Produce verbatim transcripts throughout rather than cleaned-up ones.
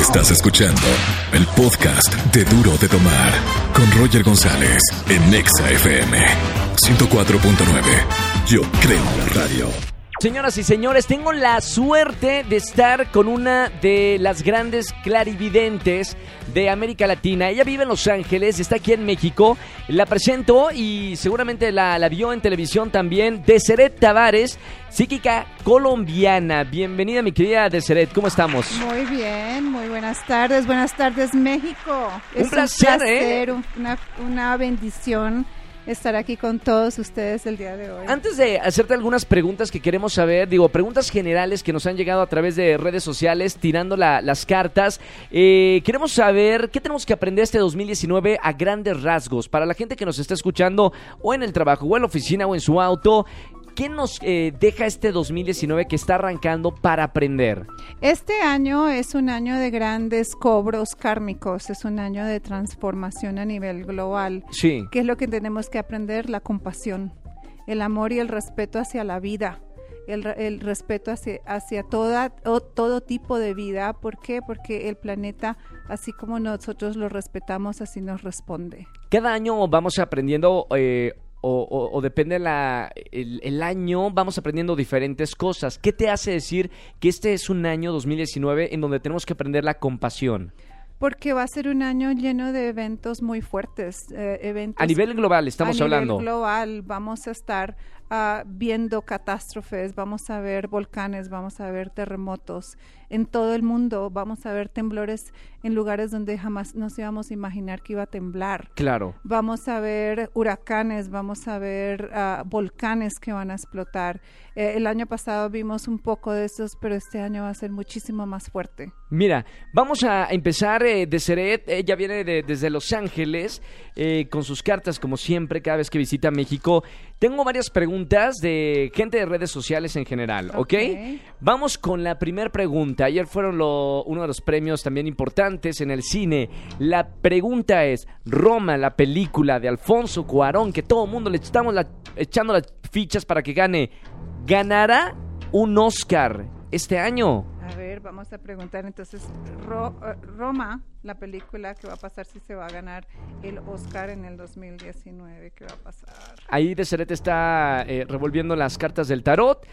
Estás escuchando el podcast de Duro de Tomar con Roger González en Nexa F M ciento cuatro punto nueve. Yo creo en la radio. Señoras y señores, tengo la suerte de estar con una de las grandes clarividentes de América Latina. Ella vive en Los Ángeles, está aquí en México. La presento y seguramente la, la vio en televisión también. Deseret Tavares, psíquica colombiana. Bienvenida, mi querida Deseret, ¿cómo estamos? Muy bien, muy buenas tardes. Buenas tardes, México. Un es placer, un placer, ¿eh? Una, una bendición estar aquí con todos ustedes el día de hoy. Antes de hacerte algunas preguntas que queremos saber, digo, preguntas generales que nos han llegado a través de redes sociales, tirando la, las cartas, eh, queremos saber qué tenemos que aprender este dos mil diecinueve a grandes rasgos. Para la gente que nos está escuchando o en el trabajo, o en la oficina, o en su auto, ¿qué nos eh, deja este dos mil diecinueve que está arrancando para aprender? Este año es un año de grandes cobros kármicos, es un año de transformación a nivel global. Sí. ¿Qué es lo que tenemos que aprender? La compasión, el amor y el respeto hacia la vida, el, el respeto hacia, hacia toda, o, todo tipo de vida. ¿Por qué? Porque el planeta, así como nosotros lo respetamos, así nos responde. Cada año vamos aprendiendo... Eh, O, o, o depende la, el, el año, vamos aprendiendo diferentes cosas. ¿Qué te hace decir que este es un año dos mil diecinueve en donde tenemos que aprender la compasión? Porque va a ser un año lleno de eventos muy fuertes. Eh, eventos a nivel global estamos a hablando. A nivel global vamos a estar uh, viendo catástrofes, vamos a ver volcanes, vamos a ver terremotos en todo el mundo, vamos a ver temblores en lugares donde jamás nos íbamos a imaginar que iba a temblar. Claro. Vamos a ver huracanes, vamos a ver uh, volcanes que van a explotar. Eh, el año pasado vimos un poco de esos, pero este año va a ser muchísimo más fuerte. Mira, vamos a empezar eh, Deseret. Ella viene de, desde Los Ángeles eh, con sus cartas, como siempre, cada vez que visita México. Tengo varias preguntas de gente de redes sociales en general, ¿ok? Okay. Vamos con la primera pregunta. Ayer fueron lo, uno de los premios también importantes en el cine. La pregunta es, Roma, la película de Alfonso Cuarón, que todo el mundo le estamos la, echando las fichas para que gane, ¿ganará un Oscar este año? A ver, vamos a preguntar entonces, Ro, uh, Roma, la película, ¿qué va a pasar si se va a ganar el Oscar en el dos mil diecinueve? ¿Qué va a pasar? Ahí Deseret está eh, revolviendo las cartas del tarot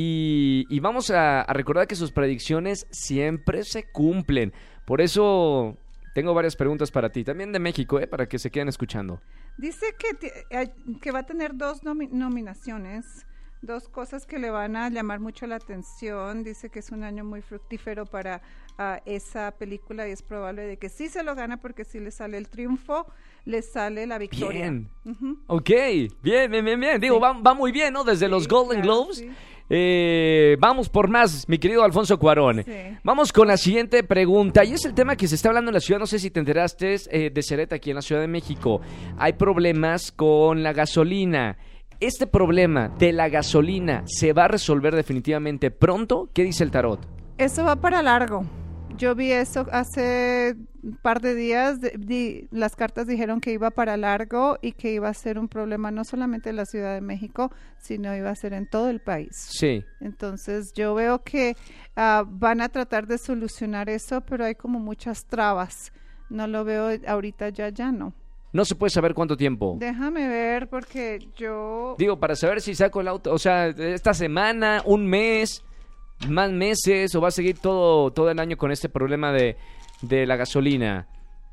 y, y vamos a, a recordar que sus predicciones siempre se cumplen. Por eso tengo varias preguntas para ti, también de México, eh, para que se queden escuchando. Dice que, t- que va a tener dos nomi- nominaciones. Dos cosas que le van a llamar mucho la atención. Dice que es un año muy fructífero para uh, esa película y es probable de que sí se lo gana porque si le sale el triunfo, le sale la victoria. Bien, uh-huh. Ok, bien, bien, bien, bien. Digo, Sí. va, va muy bien, ¿no? Desde Sí, los Golden claro, Globes. sí. Eh, vamos por más, mi querido Alfonso Cuarón. Sí. Vamos con la siguiente pregunta. Y es el tema que se está hablando en la ciudad. No sé si te enteraste, eh, Deseret, aquí en la Ciudad de México. Hay problemas con la gasolina. ¿Este problema de la gasolina se va a resolver definitivamente pronto? ¿Qué dice el tarot? Eso va para largo. Yo vi eso hace un par de días. De, de, las cartas dijeron que iba para largo y que iba a ser un problema no solamente en la Ciudad de México, sino iba a ser en todo el país. Sí. Entonces yo veo que uh, van a tratar de solucionar eso, pero hay como muchas trabas. No lo veo ahorita ya, ya no. No se puede saber cuánto tiempo. Déjame ver porque yo... Digo, para saber si saco el auto, o sea, esta semana, un mes, más meses, o va a seguir todo, todo el año con este problema de, de la gasolina.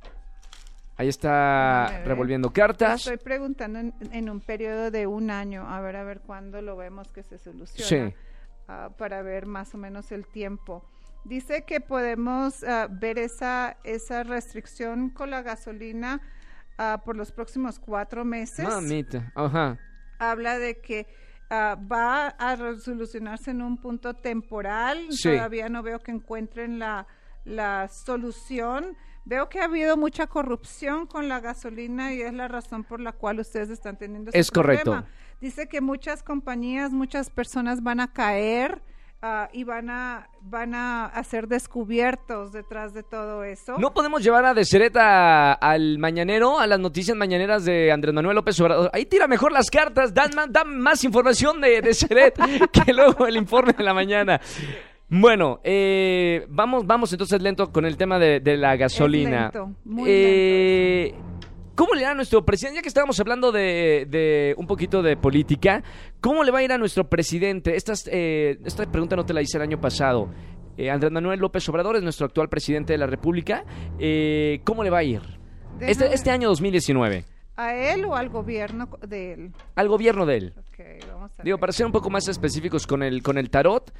Ahí está revolviendo cartas. Estoy preguntando en, en un periodo de un año, a ver, a ver cuándo lo vemos que se soluciona. Sí. Uh, para ver más o menos el tiempo. Dice que podemos uh, ver esa, esa restricción con la gasolina Uh, por los próximos cuatro meses. Mamita, ajá. Habla de que uh, va a resolucionarse en un punto temporal. Sí. Todavía no veo que encuentren la, la solución. Veo que ha habido mucha corrupción con la gasolina y es la razón por la cual ustedes están teniendo ese es problema. Correcto. Dice que muchas compañías, muchas personas van a caer Uh, y van a van a hacer descubiertos detrás de todo eso. ¿No podemos llevar a Deseret a, al mañanero, a las noticias mañaneras de Andrés Manuel López Obrador? Ahí tira mejor las cartas, dan más, dan más información de Deseret que luego el informe de la mañana. Bueno, eh, vamos, vamos entonces lento con el tema de, de la gasolina. Es lento, muy eh, lento. ¿Cómo le irá a nuestro presidente? Ya que estábamos hablando de, de un poquito de política, ¿cómo le va a ir a nuestro presidente? Estas, eh, esta pregunta no te la hice el año pasado. Eh, Andrés Manuel López Obrador es nuestro actual presidente de la República. Eh, ¿Cómo le va a ir? Este, este año dos mil diecinueve. ¿A él o al gobierno de él? Al gobierno de él. Okay, vamos a Digo, ver. para ser un poco más específicos con el, con el tarot.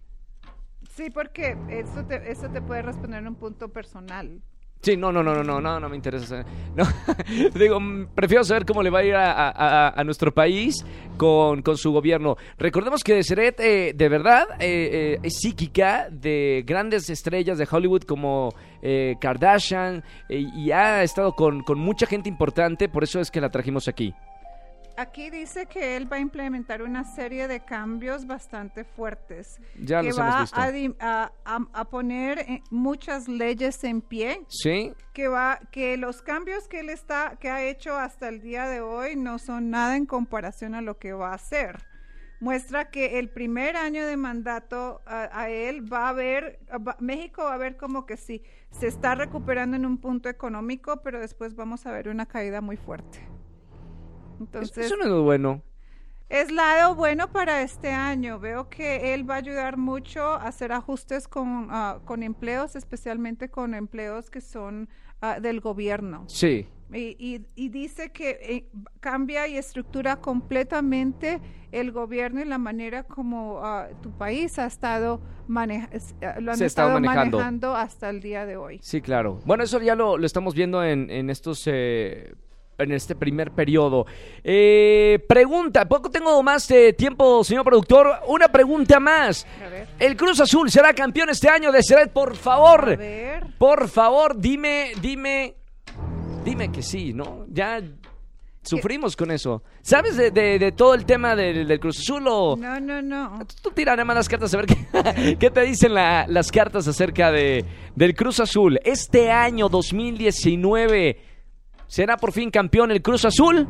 Sí, porque eso te, eso te puede responder en un punto personal. Sí, no, no, no, no, no, no, no me interesa saber. No, digo, prefiero saber cómo le va a ir a, a, a nuestro país con, con su gobierno. Recordemos que Deseret, eh, de verdad, eh, eh, es psíquica de grandes estrellas de Hollywood como eh, Kardashian eh, y ha estado con, con mucha gente importante, por eso es que la trajimos aquí. Aquí dice que él va a implementar una serie de cambios bastante fuertes. Ya que los va hemos visto. A, di- a, a- a poner eh, muchas leyes en pie. ¿Sí? Que va, que los cambios que él está, que ha hecho hasta el día de hoy no son nada en comparación a lo que va a hacer. Muestra que el primer año de mandato a, a él va a ver, va- México va a ver como que sí, se está recuperando en un punto económico, pero después vamos a ver una caída muy fuerte. Entonces, Eso no es bueno. es lado bueno para este año. Veo que él va a ayudar mucho a hacer ajustes con, uh, con empleos, especialmente con empleos que son uh, del gobierno. Sí. Y, y, y dice que eh, cambia y estructura completamente el gobierno y la manera como uh, tu país ha estado maneja- uh, lo han Se ha estado estado manejando. manejando hasta el día de hoy. Sí, claro. Bueno, eso ya lo, lo estamos viendo en, en estos... Eh... en este primer periodo. Eh, pregunta, poco tengo más eh, tiempo, señor productor. Una pregunta más. A ver. ¿El Cruz Azul será campeón este año de Deseret? Por favor. A ver. Por favor, dime, dime, dime que sí, ¿no? Ya sufrimos con eso. ¿Sabes de, de, de todo el tema del, del Cruz Azul o...? No, no, no. Tú tírale más las cartas a ver qué, qué te dicen la, las cartas acerca de, del Cruz Azul. Este año dos mil diecinueve... ¿será por fin campeón el Cruz Azul?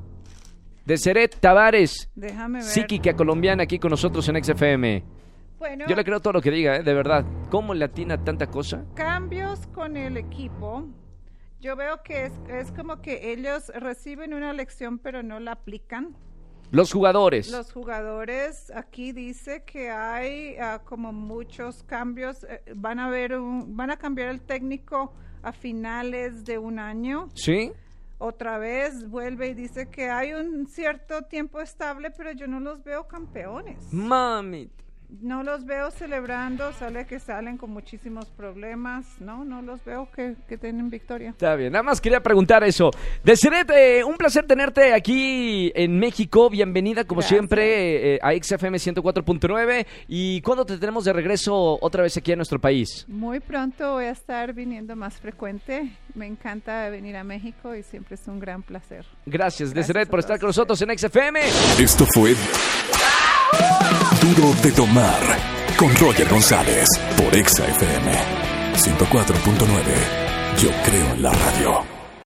Deseret Tavares, Déjame ver. psíquica colombiana, aquí con nosotros en X F M. Bueno, Yo le creo todo lo que diga, ¿eh? De verdad. ¿Cómo le atina tanta cosa? cambios con el equipo. Yo veo que es, es como que ellos reciben una lección pero no la aplican. Los jugadores. Los jugadores, aquí dice que hay uh, como muchos cambios. Eh, van a ver un, van a cambiar el técnico a finales de un año. ¿Sí? Otra vez vuelve y dice que hay un cierto tiempo estable, pero yo no los veo campeones. Mami. No los veo celebrando, sale que salen con muchísimos problemas, no, no los veo que, que tienen victoria. Está bien, nada más quería preguntar eso. Deseret, eh, un placer tenerte aquí en México. Bienvenida, como Gracias. siempre, eh, a X F M ciento cuatro punto nueve. ¿Y cuándo te tenemos de regreso otra vez aquí a nuestro país? Muy pronto voy a estar viniendo más frecuente. Me encanta venir a México y siempre es un gran placer. Gracias, Gracias Deseret, a por estar todos con nosotros en X F M. Esto fue Duro de Tomar con Roger González por Exa F M ciento cuatro punto nueve. Yo creo en la radio.